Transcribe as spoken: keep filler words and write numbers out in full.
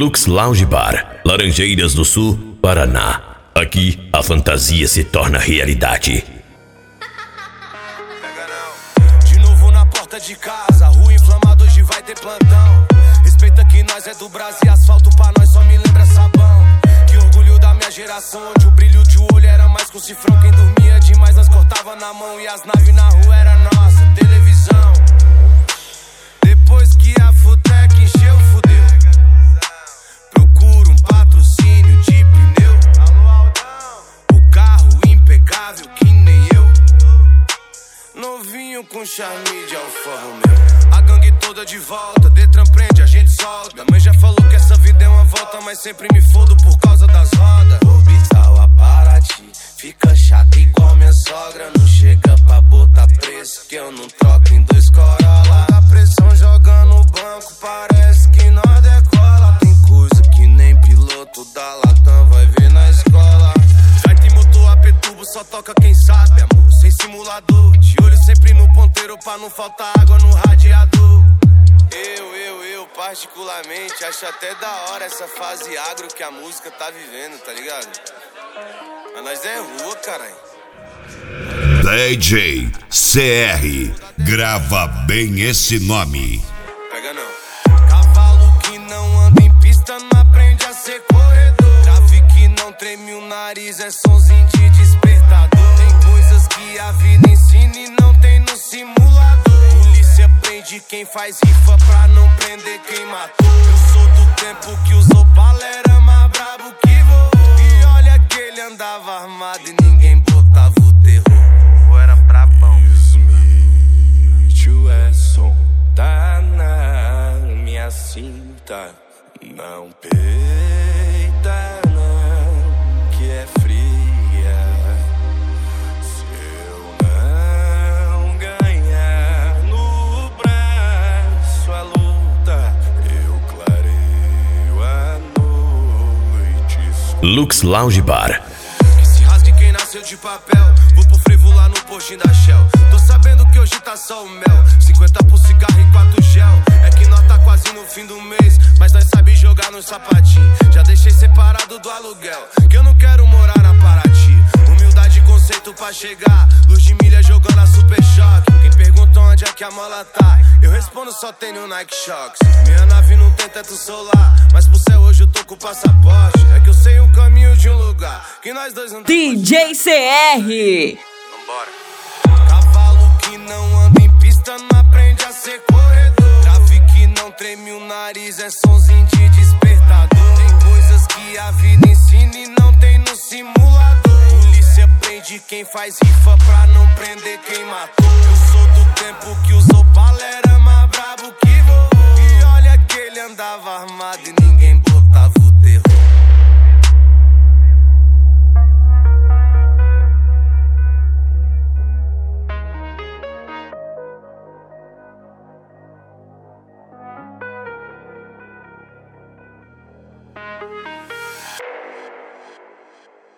Lux Lounge Bar, Laranjeiras do Sul, Paraná. Aqui a fantasia se torna realidade. De novo na porta de casa, rua inflamada, hoje vai ter plantão. Respeita que nós é do Brasil e asfalto pra nós só me lembra sabão. Que orgulho da minha geração, onde o brilho de olho era mais que um cifrão. Quem dormia demais nós cortava na mão e as naves na rua era nossa televisão. Depois que a Futec encheu, fudeu. Procura um patrocínio de pneu. O carro impecável que nem eu. Novinho com charme de Alfa Romeo. A gangue toda de volta, Detran prende, a gente solta. Minha mãe já falou que essa vida é uma volta, mas sempre me fodo por causa das rodas. Orbital a Paraty, fica chato igual minha sogra. Não chega pra botar preço, que eu não troco em dois Corolla. A pressão joga no banco, parece que nós decola. Tem coisa que nem piloto da Latam vai ver na escola. Vai ter motor a P-Turbo, só toca quem sabe, amor, sem simulador. De olho sempre no ponteiro pra não faltar água no radiador. Eu, eu, eu, particularmente, acho até da hora essa fase agro que a música tá vivendo, tá ligado? Mas nós é rua, caralho. D J C R, grava bem esse nome. Pega não. Cavalo que não anda em pista não aprende a ser corredor. Grave que não treme o nariz, é sonzinho de despertador. Tem coisas que a vida ensina e não tem no simulador. Polícia prende quem faz rifa pra não prender quem matou. Eu sou do tempo que usou bala, era mais brabo que voou. E olha que ele andava armado e ninguém botava o terror. Eu era brabão. Smith, é som, tá na minha cinta. Não peita não, que é fria. Se eu não ganhar no braço a luta, eu clareio a noite. Lux Lounge Bar. Que se rasgue quem nasceu de papel. Vou pro frevo lá no postinho da Shell. Tô sabendo que hoje tá só o mel. cinquenta por cigarro e quatro gel. É que nós tá quase no fim do mês, mas nós sabe jogar no sapatinho. Já deixei separado do aluguel, que eu não quero morar na Paraty. Humildade e conceito pra chegar. Luz de milha jogando a Super Choque. Quem pergunta onde é que a mola tá, eu respondo só tem no Nike Shox. Minha nave não tem teto solar, mas pro céu hoje eu tô com o passaporte. É que eu sei um caminho de um lugar que nós dois não. D J C R. Vambora. Cavalo que não anda em pista não aprende a ser corredor. Grave que não treme o nariz, é sonzinho de despertador. Tem coisas que a vida ensina e não tem no simulador. Polícia prende quem faz rifa pra não prender quem matou. Eu sou do tempo que usou bala, era mais brabo que voou. E olha que ele andava armado e